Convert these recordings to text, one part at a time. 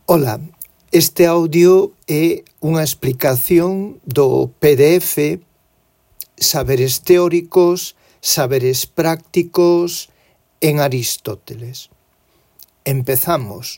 Ola, este audio é unha explicación do PDF Saberes teóricos, saberes prácticos en Aristóteles. Empezamos.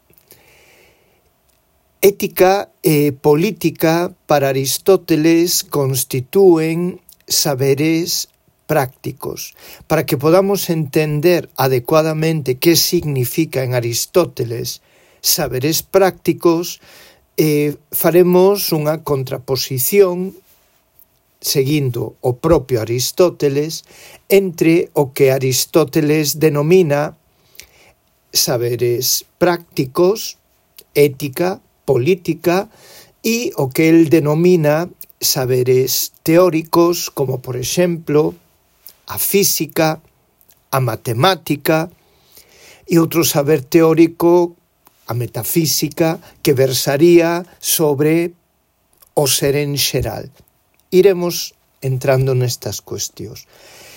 Ética e política para Aristóteles constitúen saberes prácticos. Para que podamos entender adecuadamente que significa en Aristóteles saberes prácticos, faremos unha contraposición seguindo o propio Aristóteles entre o que Aristóteles denomina saberes prácticos, ética, política, e o que él denomina saberes teóricos, como por exemplo a física, a matemática, e outro saber teórico, a metafísica, que versaría sobre o ser en xeral. Iremos entrando nestas cuestións.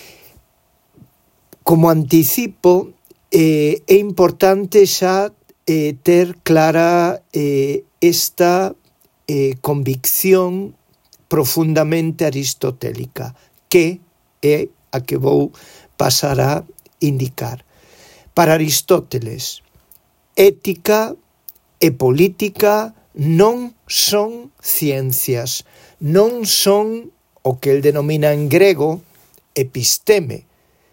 Como anticipo, é importante xa ter clara esta convicción profundamente aristotélica, que é a que vou pasar a indicar. Para Aristóteles, ética e política non son ciencias, non son o que el denomina en grego episteme,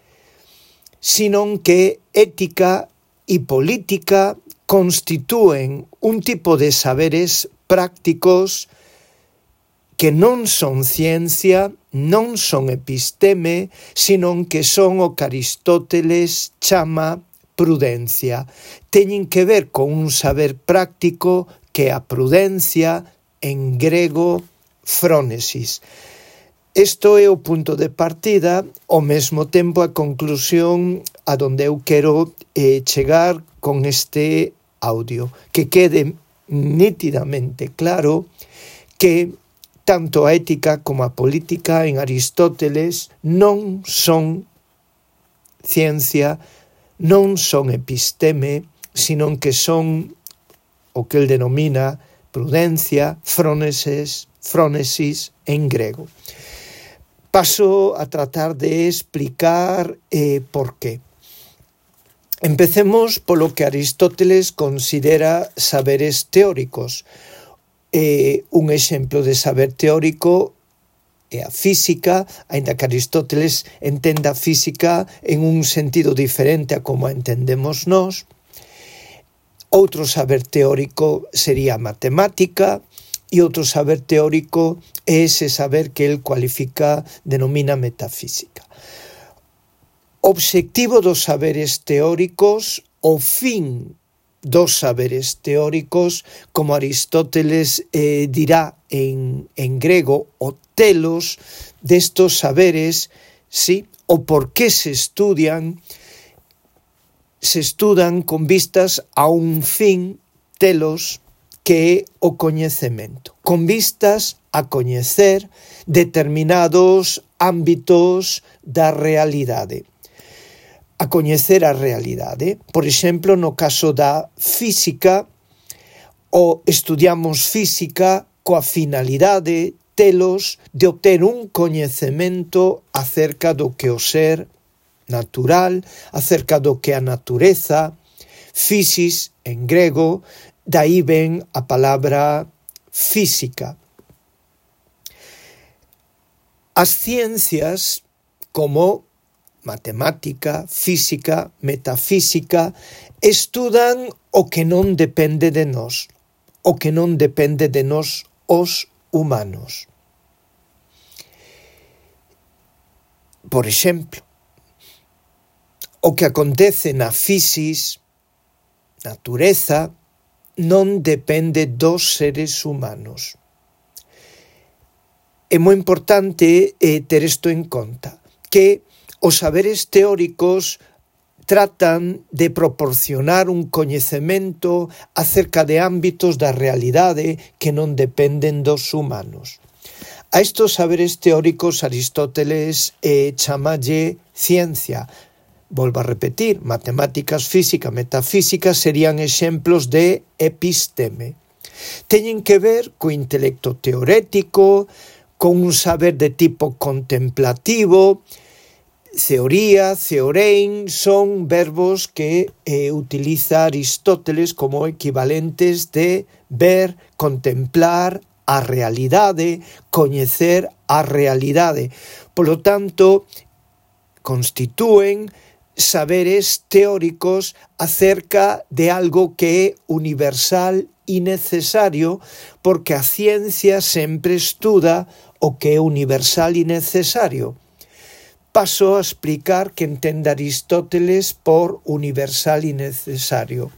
sino que ética e política constitúen un tipo de saberes prácticos que non son ciencia, non son episteme, sino que son o que Aristóteles chama prudencia. Teñen que ver con un saber práctico que é a prudencia, en grego, frónesis. Isto é o punto de partida, ao mesmo tempo a conclusión a donde eu quero chegar con este audio, que quede nítidamente claro que tanto a ética como a política en Aristóteles non son ciencia, non son episteme, sino que son o que el denomina prudencia, frónesis en grego. Paso a tratar de explicar por qué. Empecemos polo que Aristóteles considera saberes teóricos. Un exemplo de saber teórico é a física, aínda que Aristóteles entenda a física en un sentido diferente a como a entendemos nós. Outro saber teórico sería a matemática, e outro saber teórico é ese saber que el cualifica, denomina metafísica. Obxectivo dos saberes teóricos, o fin dos saberes teóricos, como Aristóteles dirá en grego, o telos destos saberes, ¿sí? O por qué se estudan con vistas a un fin, telos, que é o coñecemento, con vistas a coñecer determinados ámbitos da realidade. A coñecer a realidade. Por exemplo, no caso da física, o estudiamos física coa finalidade, telos, de obter un coñecemento acerca do que o ser natural, acerca do que a natureza, physis en grego, daí ven a palabra física. As ciencias, como matemática, física, metafísica, estudan o que non depende de nós, o que non depende de nós os humanos. Por exemplo, o que acontece na physis, natureza, non depende dos seres humanos. É moi importante ter isto en conta, que os saberes teóricos tratan de proporcionar un coñecemento acerca de ámbitos da realidade que non dependen dos humanos. A estos saberes teóricos Aristóteles chamalle ciencia, Volvo a repetir, matemáticas, física, metafísica serían exemplos de episteme. Teñen que ver co intelecto teorético, con un saber de tipo contemplativo. Teoría, theorein, son verbos que utiliza Aristóteles como equivalentes de ver, contemplar a realidade, coñecer a realidade. Polo tanto, constitúen saberes teóricos acerca de algo que é universal e necesario, porque a ciencia sempre estuda o que é universal e necesario. Paso a explicar que entende Aristóteles por universal e necesario.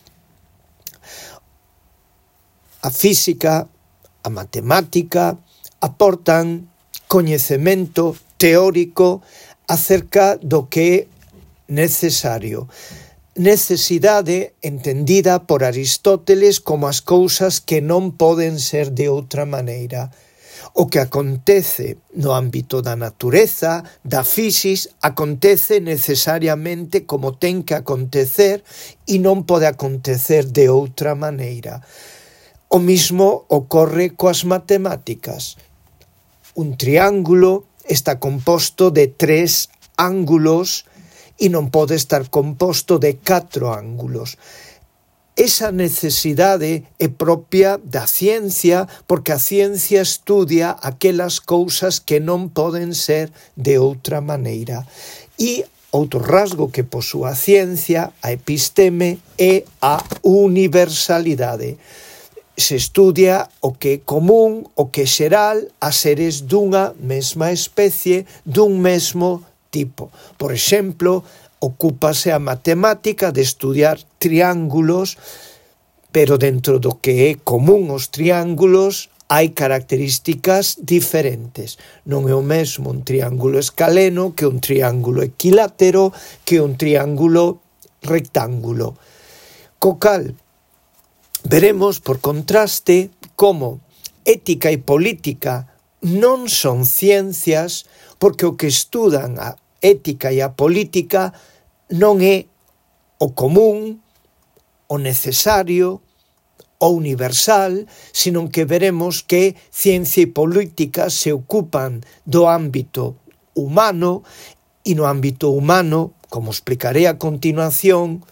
A física, a matemática aportan coñecemento teórico acerca do que é necesario. Necesidade entendida por Aristóteles como as cousas que non poden ser de outra maneira. O que acontece no ámbito da natureza, da fisis, acontece necesariamente como ten que acontecer e non pode acontecer de outra maneira. O mismo ocorre coas matemáticas. Un triángulo está composto de 3 ángulos e non pode estar composto de 4 ángulos. Esa necesidade é propia da ciencia, porque a ciencia estudia aquelas cousas que non poden ser de outra maneira. E outro rasgo que posúe a ciencia, a episteme, é a universalidade. Se estudia o que é común, o que é xeral a seres dunha mesma especie, dun mesmo tipo. Por exemplo, ocúpase a matemática de estudiar triángulos, pero dentro do que é común os triángulos hai características diferentes. Non é o mesmo un triángulo escaleno que un triángulo equilátero que un triángulo rectángulo. Co cal, veremos por contraste como ética e política non son ciencias, porque o que estudan a ética e a política non é o común, o necesario, o universal, sino que veremos que ciencia e política se ocupan do ámbito humano, e no ámbito humano, como explicaré a continuación,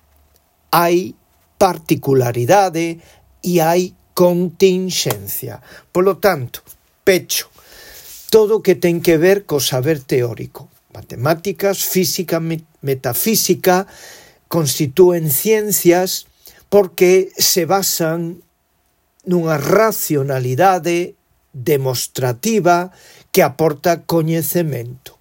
hai particularidade e hai continxencia. Polo tanto, pecho, todo o que ten que ver co saber teórico. Matemáticas, física, metafísica constitúen ciencias porque se basan nunha racionalidade demostrativa que aporta coñecemento.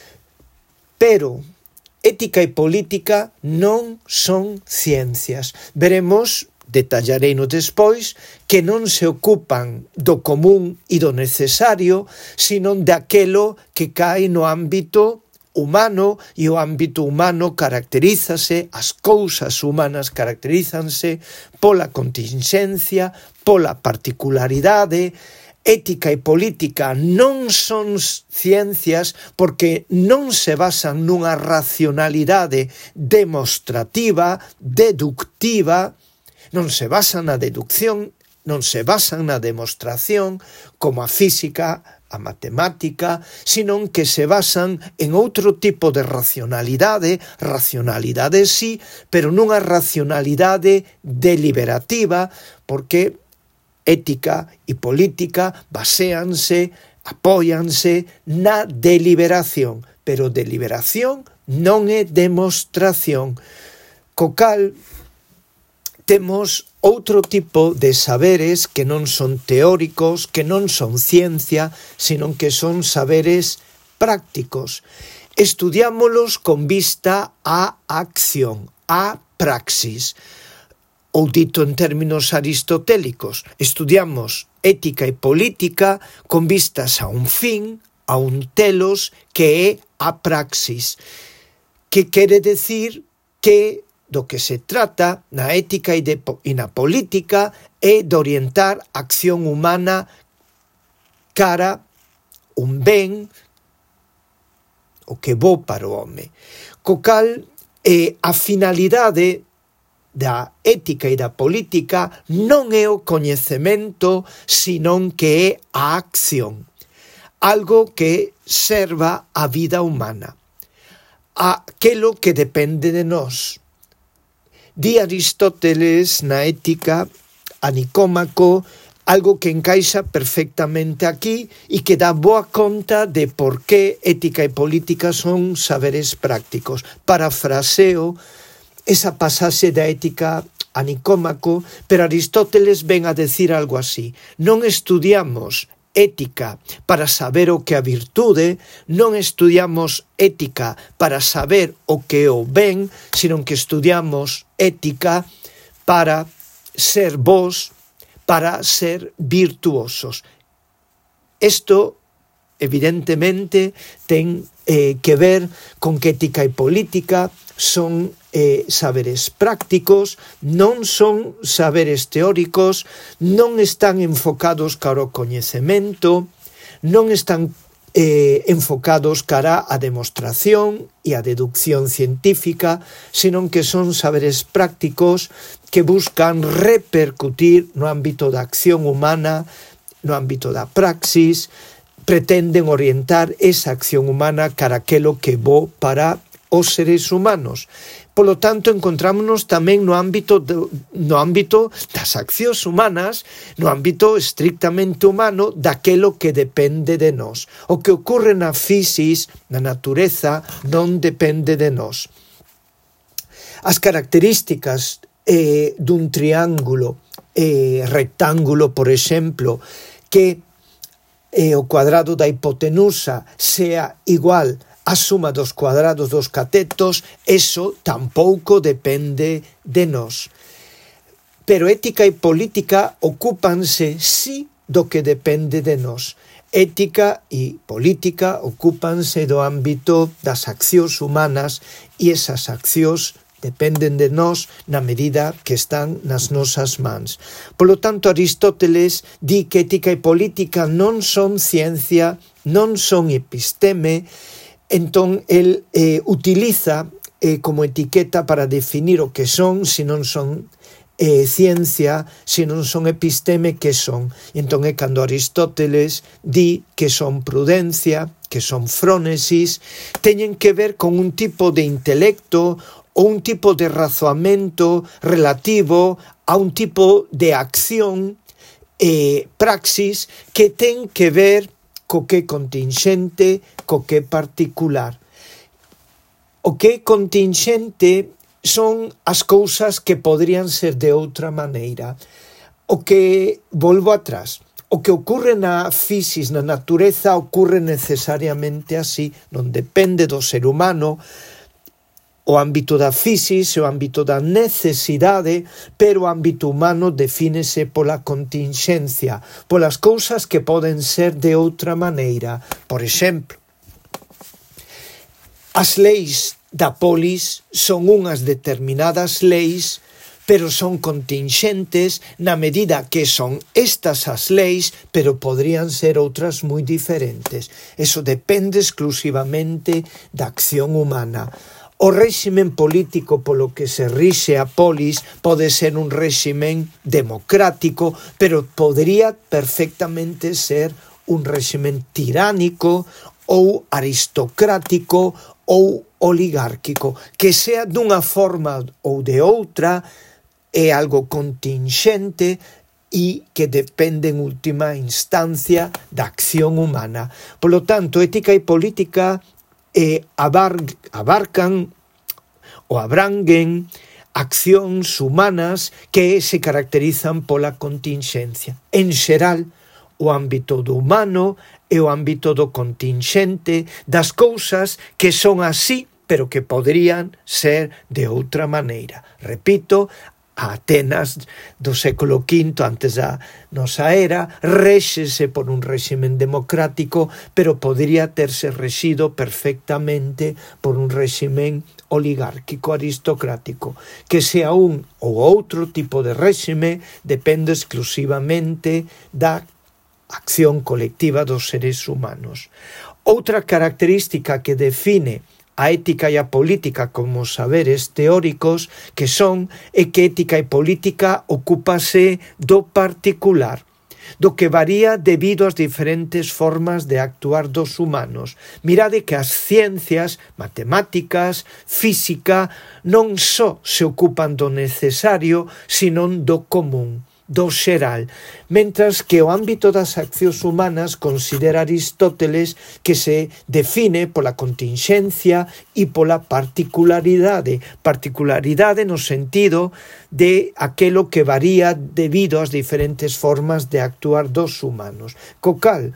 Pero ética e política non son ciencias. Veremos, detallareino despois, que non se ocupan do común e do necesario, sino daquelo que cae no ámbito humano, e o ámbito humano caracterízase, as cousas humanas caracterízanse pola continxencia, pola particularidade. Ética e política non son ciencias porque non se basan nunha racionalidade demostrativa, deductiva, non se basan na deducción, non se basan na demostración como a física, a matemática, sino que se basan en outro tipo de racionalidade sí, pero nunha racionalidade deliberativa, porque ética e política baséanse, apóianse na deliberación, pero deliberación non é demostración. Co cal, temos outro tipo de saberes que non son teóricos, que non son ciencia, sino que son saberes prácticos. Estudiámolos con vista á acción, á praxis. Ou dito en términos aristotélicos, estudiamos ética e política con vistas a un fin, a un telos, que é a praxis. Que quere decir que do que se trata na ética e na política é de orientar a acción humana cara un ben, o que é bo para o home. Co cal, a finalidade da ética e da política non é o coñecemento, senón que é a acción. Algo que serva a vida humana. Aquelo que depende de nós. Di Aristóteles na Ética a Nicómaco algo que encaixa perfectamente aquí e que dá boa conta de por que ética e política son saberes prácticos. Parafraseo esa pasaxe da Ética a Nicómaco, pero Aristóteles ven a decir algo así: non estudiamos ética para saber o que é a virtude, non estudiamos ética para saber o que é o ben, sino que estudiamos ética para ser bons, para ser virtuosos. Isto, evidentemente, ten que ver con que ética e política son saberes prácticos, non son saberes teóricos, non están enfocados cara ao coñecemento, non están enfocados cara á demostración e á deducción científica, senón que son saberes prácticos que buscan repercutir no ámbito da acción humana, no ámbito da praxis, pretenden orientar esa acción humana cara aquelo que é bo para os seres humanos. Polo tanto, encontrámonos tamén no ámbito das accións humanas, no ámbito estrictamente humano daquelo que depende de nós. O que ocorre na fisis, na natureza, non depende de nós. As características dun triángulo rectángulo, por exemplo, que o cuadrado da hipotenusa sea igual a suma dos cuadrados dos catetos, eso tampouco depende de nós. Pero ética e política ocúpanse sí do que depende de nós. Ética e política ocúpanse do ámbito das accións humanas e esas accións dependen de nós na medida que están nas nosas mans. Polo tanto, Aristóteles di que ética e política non son ciencia, non son episteme. Entón, el utiliza como etiqueta para definir o que son, se non son ciencia, se non son episteme, que son. Entón, é cando Aristóteles di que son prudencia, que son frónesis, teñen que ver con un tipo de intelecto ou un tipo de razoamento relativo a un tipo de acción, praxis, que ten que ver co que é contingente, co que é particular. O que é contingente son as cousas que podrían ser de outra maneira. O que, volvo atrás, o que ocorre na fisis, na natureza, ocorre necesariamente así, non depende do ser humano. O ámbito da fisis é o ámbito da necesidade, pero o ámbito humano defínese pola contingencia, polas cousas que poden ser de outra maneira. Por exemplo, as leis da polis son unhas determinadas leis, pero son contingentes na medida que son estas as leis, pero podrían ser outras moi diferentes. Eso depende exclusivamente da acción humana. O réximen político polo que se rixe a polis pode ser un réximen democrático, pero podría perfectamente ser un réximen tiránico ou aristocrático ou oligárquico. Que sea dunha forma ou de outra é algo contingente e que depende en última instancia da acción humana. Polo tanto, ética e política abarcan ou abranguen accións humanas que se caracterizan pola contingencia. En xeral, o ámbito do humano e o ámbito do contingente, das cousas que son así, pero que poderían ser de outra maneira. Repito, a Atenas do século V, antes da nosa era, réxese por un réximen democrático, pero podría terse rexido perfectamente por un réximen oligárquico, aristocrático. Que sea un ou outro tipo de réxime depende exclusivamente da acción colectiva dos seres humanos. Outra característica que define a ética e a política como saberes teóricos que son é que ética e política ocúpase do particular, do que varía debido ás diferentes formas de actuar dos humanos. Mirade que as ciencias, matemáticas, física, non só se ocupan do necesario, senón do común, do xeral, mentras que o ámbito das accións humanas considera Aristóteles que se define pola continxencia e pola particularidade no sentido de aquelo que varía debido ás diferentes formas de actuar dos humanos. Co cal,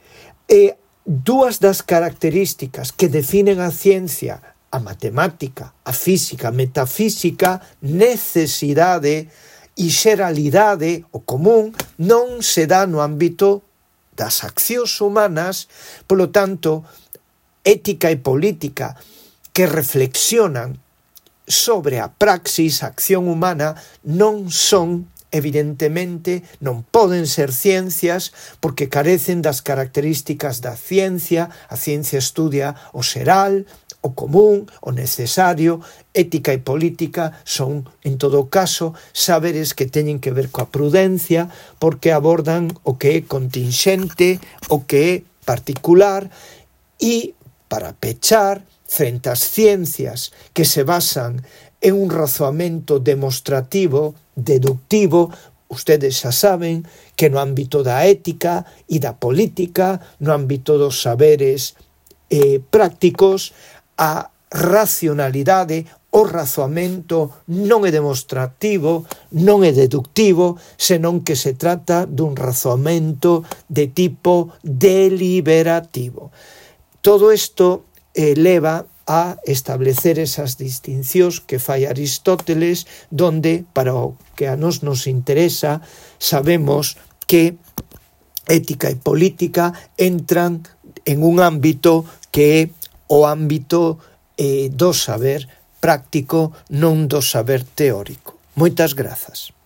dúas das características que definen a ciencia, a matemática, a física, a metafísica, necesidade e xeralidade, o común, non se dá no ámbito das accións humanas. Polo tanto, ética e política que reflexionan sobre a praxis, a acción humana, non son, evidentemente, non poden ser ciencias porque carecen das características da ciencia. A ciencia estudia o xeral, o común, o necesario. Ética e política son, en todo caso, saberes que teñen que ver coa prudencia, porque abordan o que é continxente, o que é particular, e, para pechar, frente ás ciencias que se basan en un razoamento demostrativo, deductivo, ustedes xa saben que no ámbito da ética e da política, no ámbito dos saberes prácticos, a racionalidade, o razoamento non é demostrativo, non é deductivo, senón que se trata dun razoamento de tipo deliberativo. Todo isto leva a establecer esas distincións que fai Aristóteles, donde, para o que a nos interesa, sabemos que ética e política entran en un ámbito que é o ámbito do saber práctico, non do saber teórico. Moitas grazas.